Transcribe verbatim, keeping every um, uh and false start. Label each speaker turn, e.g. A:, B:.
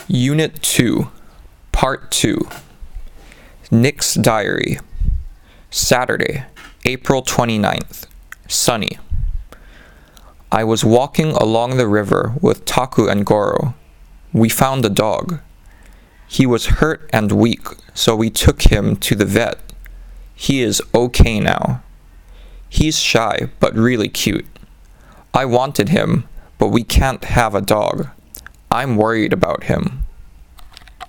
A: Unit two, Part two. Nick's Diary. Saturday, April twenty-ninth. Sunny. I was walking along the river with Taku and Goro. We found a dog. He was hurt and weak, so we took him to the vet. He is okay now. He's shy, but really cute. I wanted him, but we can't have a dog. I'm worried about him.